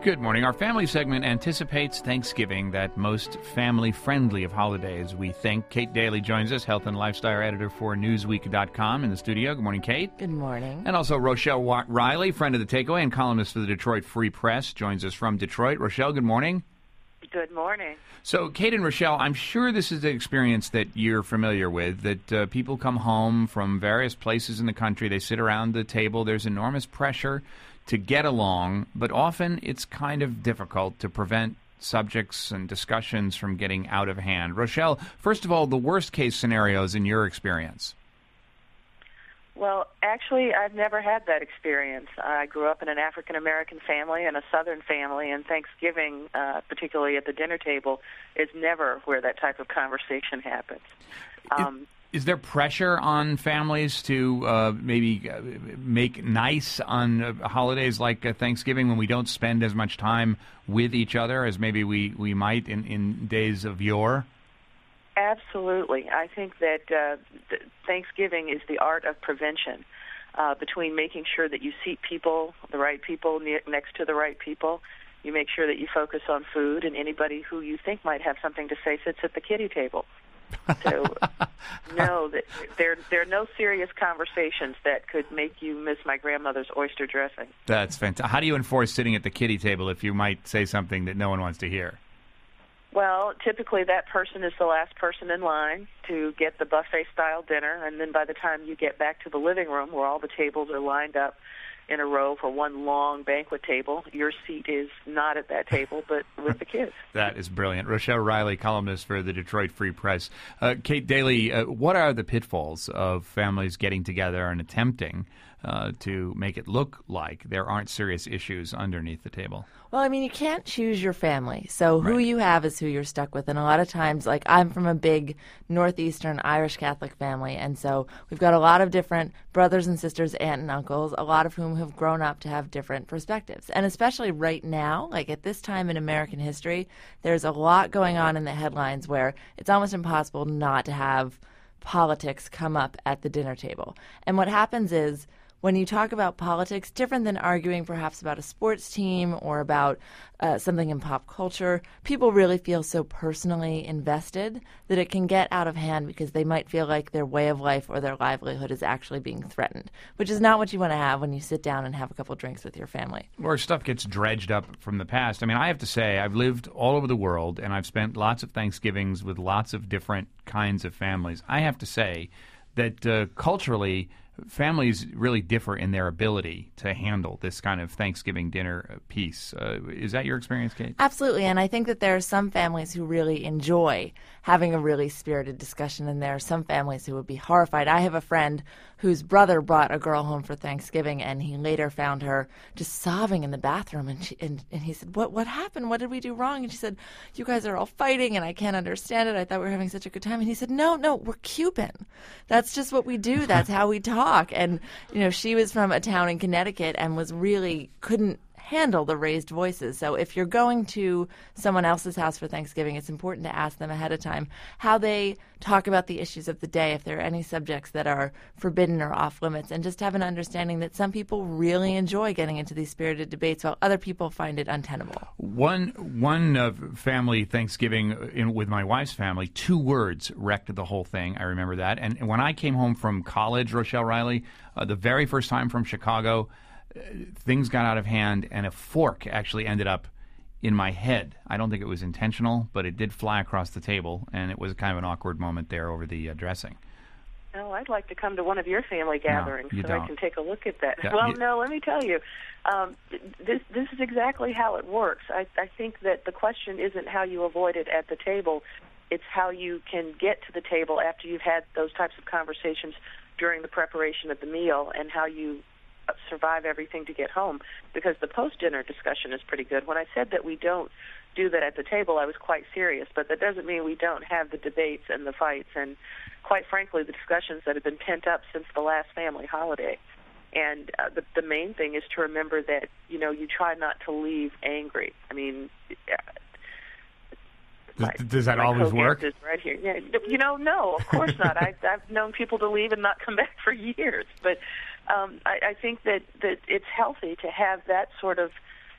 Good morning. Our family segment anticipates Thanksgiving, that most family-friendly of holidays, we think. Kate Daly joins us, health and lifestyle editor for Newsweek.com in the studio. Good morning, Kate. Good morning. And also Rochelle Riley, friend of the Takeaway and columnist for the Detroit Free Press, joins us from Detroit. Rochelle, good morning. Good morning. So, Kate and Rochelle, I'm sure this is an experience that you're familiar with, that people come home from various places in the country, they sit around the table, there's enormous pressure to get along, but often it's kind of difficult to prevent subjects and discussions from getting out of hand. Rochelle, first of all, the worst-case scenarios in your experience. Well, actually, I've never had that experience. I grew up in an African-American family and a Southern family, and Thanksgiving, particularly at the dinner table, is never where that type of conversation happens. Is there pressure on families to maybe make nice on holidays like Thanksgiving when we don't spend as much time with each other as maybe we might in days of yore? Absolutely. I think that Thanksgiving is the art of prevention, between making sure that you seat people, the right people, next to the right people. You make sure that you focus on food, and anybody who you think might have something to say sits at the kiddie table. So, no, there are no serious conversations that could make you miss my grandmother's oyster dressing. That's fantastic. How do you enforce sitting at the kiddie table if you might say something that no one wants to hear? Well, typically that person is the last person in line to get the buffet-style dinner, and then by the time you get back to the living room where all the tables are lined up in a row for one long banquet table, your seat is not at that table, but with the kids. That is brilliant. Rochelle Riley, columnist for the Detroit Free Press. Kate Daly, what are the pitfalls of families getting together and attempting to make it look like there aren't serious issues underneath the table? Well, I mean, you can't choose your family. So who you have is who you're stuck with. And a lot of times, like, I'm from a big Northeastern Irish Catholic family. And so we've got a lot of different brothers and sisters, aunt and uncles, a lot of whom have grown up to have different perspectives. And especially right now, like at this time in American history, there's a lot going on in the headlines where it's almost impossible not to have politics come up at the dinner table. And what happens is, when you talk about politics, different than arguing perhaps about a sports team or about something in pop culture, people really feel so personally invested that it can get out of hand because they might feel like their way of life or their livelihood is actually being threatened, which is not what you want to have when you sit down and have a couple drinks with your family. Or stuff gets dredged up from the past. I mean, I have to say, I've lived all over the world, and I've spent lots of Thanksgivings with lots of different kinds of families. I have to say that culturally, families really differ in their ability to handle this kind of Thanksgiving dinner piece. Is that your experience, Kate? Absolutely, and I think that there are some families who really enjoy having a really spirited discussion, and there are some families who would be horrified. I have a friend whose brother brought a girl home for Thanksgiving, and he later found her just sobbing in the bathroom, and he said, what happened? What did we do wrong? And she said, you guys are all fighting, and I can't understand it. I thought we were having such a good time. And he said, no, we're Cuban. That's just what we do. That's how we talk. And, you know, she was from a town in Connecticut and couldn't handle the raised voices. So if you're going to someone else's house for Thanksgiving, it's important to ask them ahead of time how they talk about the issues of the day, if there are any subjects that are forbidden or off limits, and just have an understanding that some people really enjoy getting into these spirited debates while other people find it untenable. One family Thanksgiving with my wife's family, 2 words wrecked the whole thing. I remember that. And when I came home from college, Rochelle Riley, the very first time from Chicago, things got out of hand, and a fork actually ended up in my head. I don't think it was intentional, but it did fly across the table, and it was kind of an awkward moment there over the dressing. Oh, I'd like to come to one of your family gatherings I can take a look at that. Yeah, no, let me tell you, this is exactly how it works. I think that the question isn't how you avoid it at the table. It's how you can get to the table after you've had those types of conversations during the preparation of the meal, and how you survive everything to get home, because the post-dinner discussion is pretty good. When I said that we don't do that at the table, I was quite serious, but that doesn't mean we don't have the debates and the fights and, quite frankly, the discussions that have been pent up since the last family holiday. And the main thing is to remember that, you know, you try not to leave angry. I mean, does that always work? Right here. Yeah, you know, no, of course not. I've known people to leave and not come back for years, but I think that it's healthy to have that sort of,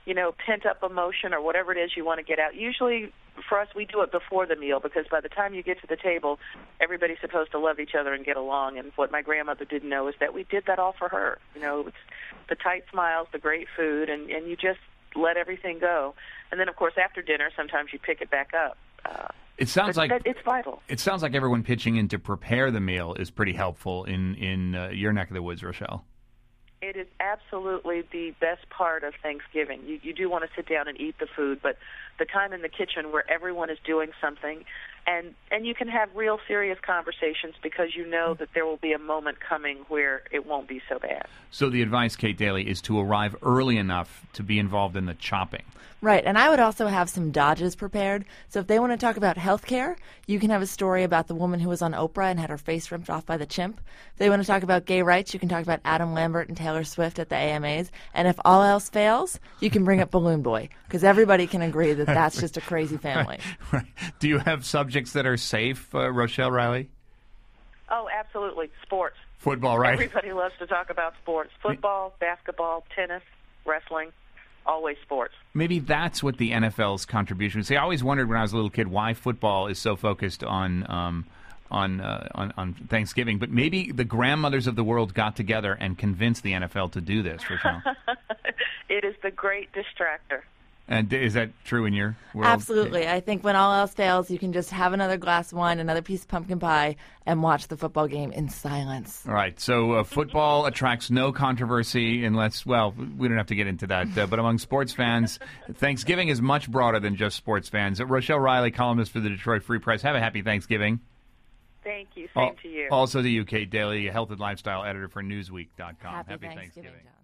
pent up emotion or whatever it is you want to get out. Usually for us, we do it before the meal, because by the time you get to the table, everybody's supposed to love each other and get along. And what my grandmother didn't know is that we did that all for her. It's the tight smiles, the great food, and you just let everything go. And then, of course, after dinner, sometimes you pick it back up. It sounds like it's vital. It sounds like everyone pitching in to prepare the meal is pretty helpful in your neck of the woods, Rochelle. It is absolutely the best part of Thanksgiving. You do want to sit down and eat the food, but the time in the kitchen where everyone is doing something, and you can have real serious conversations, because you know that there will be a moment coming where it won't be so bad. So the advice, Kate Daly, is to arrive early enough to be involved in the chopping. Right, and I would also have some dodges prepared. So if they want to talk about health care, you can have a story about the woman who was on Oprah and had her face ripped off by the chimp. If they want to talk about gay rights, you can talk about Adam Lambert and Taylor Swift at the AMAs. And if all else fails, you can bring up Balloon Boy, because everybody can agree that that's just a crazy family. Right. Do you have subjects that are safe, Rochelle Riley? Oh, absolutely. Sports. Football, right? Everybody loves to talk about sports. Football, basketball, tennis, wrestling. Always sports. Maybe that's what the NFL's contribution is. See, I always wondered when I was a little kid why football is so focused on Thanksgiving. But maybe the grandmothers of the world got together and convinced the NFL to do this, Rochelle. It is the great distractor. And is that true in your world? Absolutely. I think when all else fails, you can just have another glass of wine, another piece of pumpkin pie, and watch the football game in silence. All right. So football attracts no controversy unless, well, we don't have to get into that. But among sports fans, Thanksgiving is much broader than just sports fans. Rochelle Riley, columnist for the Detroit Free Press. Have a happy Thanksgiving. Thank you. Same to you. Also to you, Kate Daly, health and lifestyle editor for Newsweek.com. Happy Thanksgiving.